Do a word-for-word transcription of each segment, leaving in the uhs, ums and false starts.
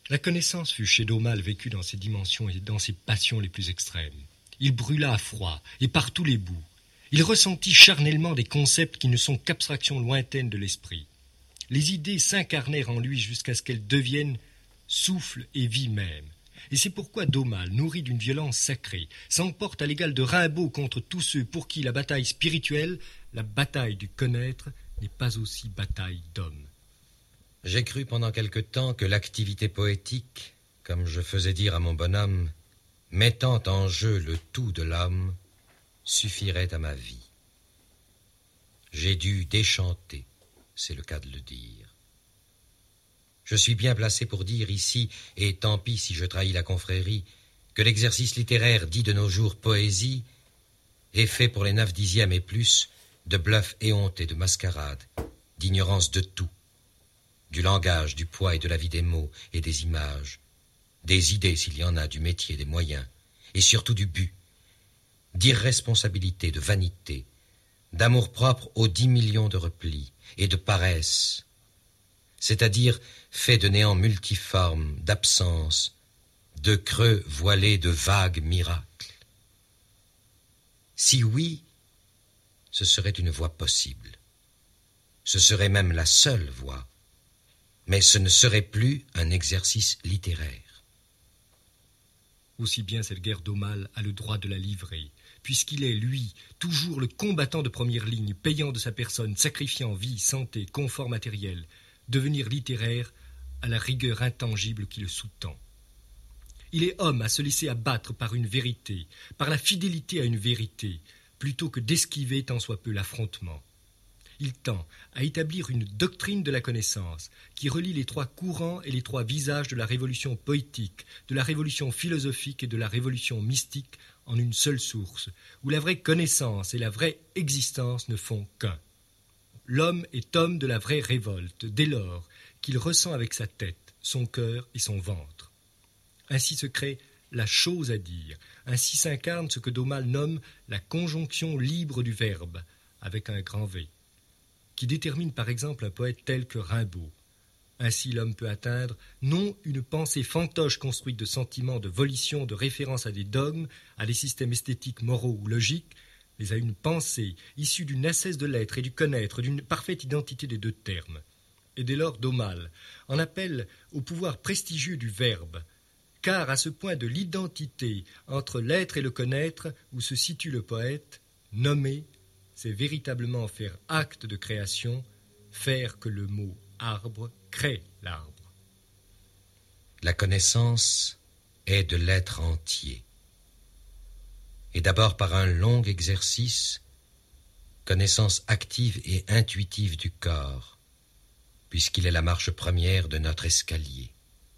La connaissance fut chez D'Aumale vécue dans ses dimensions et dans ses passions les plus extrêmes. Il brûla à froid et par tous les bouts. Il ressentit charnellement des concepts qui ne sont qu'abstractions lointaines de l'esprit. Les idées s'incarnèrent en lui jusqu'à ce qu'elles deviennent souffle et vie même. Et c'est pourquoi D'Aumale, nourri d'une violence sacrée, s'emporte à l'égal de Rimbaud contre tous ceux pour qui la bataille spirituelle, la bataille du connaître, n'est pas aussi bataille d'homme. J'ai cru pendant quelque temps que l'activité poétique, comme je faisais dire à mon bonhomme, mettant en jeu le tout de l'homme, suffirait à ma vie. J'ai dû déchanter, c'est le cas de le dire. Je suis bien placé pour dire ici, et tant pis si je trahis la confrérie, que l'exercice littéraire dit de nos jours poésie est fait pour les neuf dixièmes et plus de bluff éhonté, de mascarade, d'ignorance de tout, du langage, du poids et de la vie des mots et des images, des idées s'il y en a, du métier, des moyens, et surtout du but, d'irresponsabilité, de vanité, d'amour-propre aux dix millions de replis, et de paresse, c'est-à-dire fait de néants multiformes, d'absence, de creux voilés de vagues miracles. Si oui, ce serait une voie possible. Ce serait même la seule voie. Mais ce ne serait plus un exercice littéraire. Aussi bien cette guerre D'Aumale a le droit de la livrer, puisqu'il est, lui, toujours le combattant de première ligne, payant de sa personne, sacrifiant vie, santé, confort matériel, devenir littéraire à la rigueur intangible qui le sous-tend. Il est homme à se laisser abattre par une vérité, par la fidélité à une vérité, plutôt que d'esquiver tant soit peu l'affrontement. Il tend à établir une doctrine de la connaissance qui relie les trois courants et les trois visages de la révolution poétique, de la révolution philosophique et de la révolution mystique en une seule source, où la vraie connaissance et la vraie existence ne font qu'un. L'homme est homme de la vraie révolte, dès lors qu'il ressent avec sa tête, son cœur et son ventre. Ainsi se crée la chose à dire, ainsi s'incarne ce que D'Aumale nomme la conjonction libre du verbe, avec un grand V, qui détermine par exemple un poète tel que Rimbaud. Ainsi l'homme peut atteindre non une pensée fantoche construite de sentiments, de volitions, de références à des dogmes, à des systèmes esthétiques, moraux ou logiques, mais à une pensée issue d'une assesse de l'être et du connaître, d'une parfaite identité des deux termes. Et dès lors D'Aumale en appelle au pouvoir prestigieux du verbe, car à ce point de l'identité entre l'être et le connaître où se situe le poète, nommer, c'est véritablement faire acte de création, faire que le mot arbre crée l'arbre. La connaissance est de l'être entier. Et d'abord par un long exercice, connaissance active et intuitive du corps, puisqu'il est la marche première de notre escalier.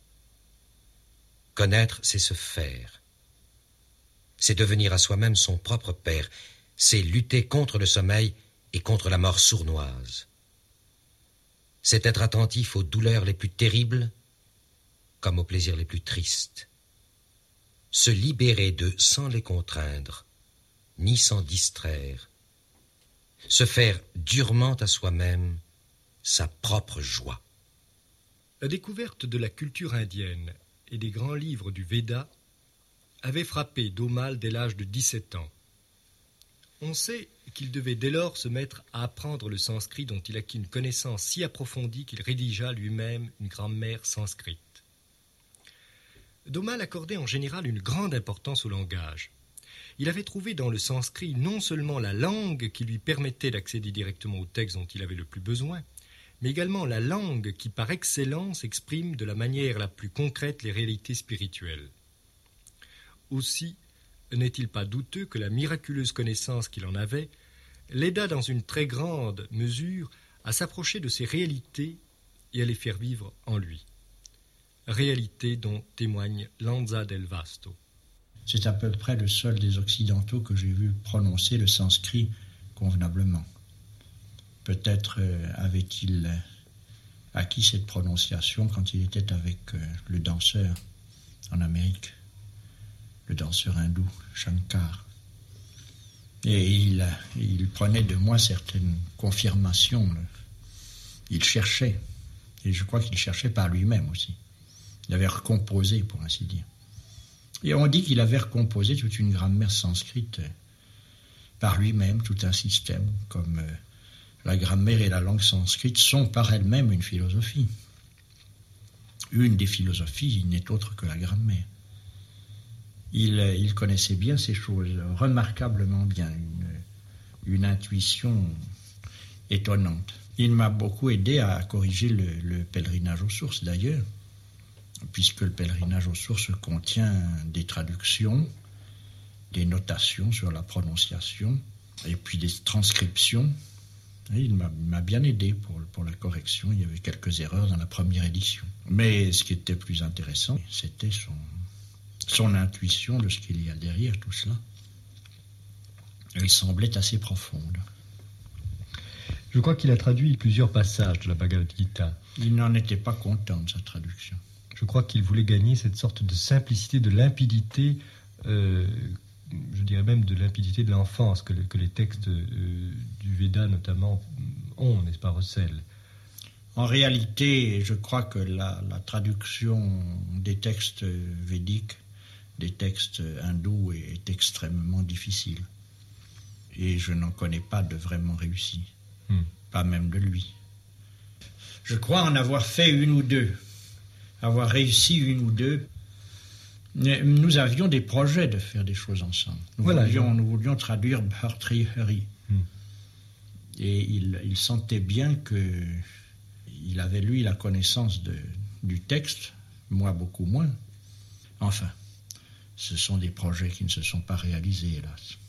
Connaître, c'est se faire. C'est devenir à soi-même son propre père. C'est lutter contre le sommeil et contre la mort sournoise. C'est être attentif aux douleurs les plus terribles comme aux plaisirs les plus tristes. Se libérer d'eux sans les contraindre, ni s'en distraire. Se faire durement à soi-même sa propre joie. La découverte de la culture indienne et des grands livres du Veda avait frappé D'Aumale dès l'âge de dix-sept ans. On sait qu'il devait dès lors se mettre à apprendre le sanskrit dont il acquit une connaissance si approfondie qu'il rédigea lui-même une grammaire sanskrite. D'Aumale accordait en général une grande importance au langage. Il avait trouvé dans le sanskrit non seulement la langue qui lui permettait d'accéder directement au texte dont il avait le plus besoin, mais également la langue qui par excellence exprime de la manière la plus concrète les réalités spirituelles. Aussi, n'est-il pas douteux que la miraculeuse connaissance qu'il en avait l'aida dans une très grande mesure à s'approcher de ces réalités et à les faire vivre en lui. Réalités dont témoigne Lanza del Vasto. C'est à peu près le seul des occidentaux que j'ai vu prononcer le sanskrit convenablement. Peut-être euh, avait-il euh, acquis cette prononciation quand il était avec euh, le danseur en Amérique, le danseur hindou, Shankar. Et il, il prenait de moi certaines confirmations. Il cherchait, et je crois qu'il cherchait par lui-même aussi. Il avait recomposé, pour ainsi dire. Et on dit qu'il avait recomposé toute une grammaire sanscrite par lui-même, tout un système, comme euh, la grammaire et la langue sanscrite sont par elles-mêmes une philosophie. Une des philosophies n'est autre que la grammaire. Il, il connaissait bien ces choses, remarquablement bien, une, une intuition étonnante. Il m'a beaucoup aidé à corriger le, le pèlerinage aux sources, d'ailleurs, puisque le pèlerinage aux sources contient des traductions, des notations sur la prononciation, et puis des transcriptions. Et il m'a, m'a bien aidé pour, pour la correction. Il y avait quelques erreurs dans la première édition. Mais ce qui était plus intéressant, c'était son, son intuition de ce qu'il y a derrière tout cela. Elle semblait assez profonde. Je crois qu'il a traduit plusieurs passages de la Bhagavad Gita. Il n'en était pas content de sa traduction. Je crois qu'il voulait gagner cette sorte de simplicité, de limpidité, euh, je dirais même de limpidité de l'enfance, que, le, que les textes euh, du Veda notamment ont, n'est-ce pas, recèlent. En réalité, je crois que la, la traduction des textes védiques, des textes hindous, est, est extrêmement difficile. Et je n'en connais pas de vraiment réussi. Hmm. Pas même de lui. Je crois en avoir fait une ou deux, avoir réussi une ou deux. Nous avions des projets de faire des choses ensemble. Nous, voilà, voulions, nous voulions traduire Bhartrihari. Hmm. Et il, il sentait bien qu'il avait, lui, la connaissance de, du texte, moi beaucoup moins. Enfin, ce sont des projets qui ne se sont pas réalisés, hélas.